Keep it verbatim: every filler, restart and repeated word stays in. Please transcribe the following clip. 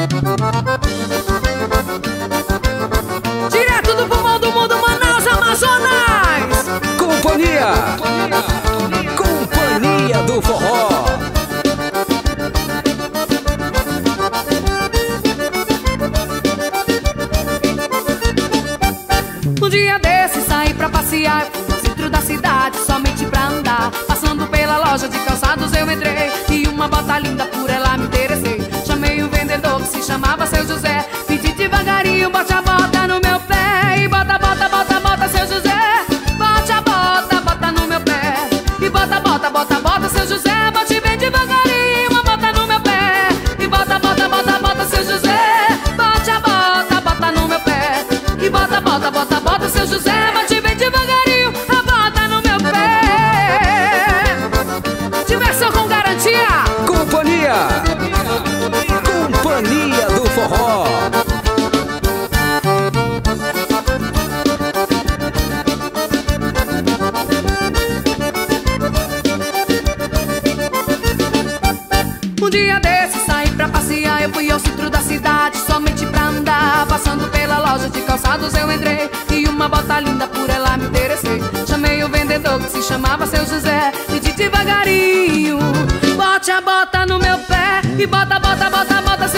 Direto do pulmão do mundo, Manaus, Amazonas. Companhia, Companhia do Forró. Um dia desse saí pra passear, fui no centro da cidade somente pra andar. Passando pela loja de calçados eu entrei e uma bota linda por ela me interessei. Chamei o vendedor que se chamava Seu José, pedi devagarinho, bote a bota no meu pé. E bota, bota, bota, bota, Seu José. Bote a bota, bota no meu pé. E bota, bota, bota, bota, Seu José. Bote bem devagarinho, uma bota no meu pé. E bota, bota, bota, bota, Seu José. Bote a bota, bota no meu pé. E bota, bota, bota, bota, Seu José. Bote bem devagarinho, a bota no meu pé. Diversão com garantia. Companhia, Companhia do Forró. Um dia desse saí pra passear, eu fui ao centro da cidade somente pra andar. Passando pela loja de calçados eu entrei e uma bota linda por ela me interessei. Chamei o vendedor que se chamava Seu José, pedi devagarinho, bote a bota no meu pé. E bota, bota, bota, bota,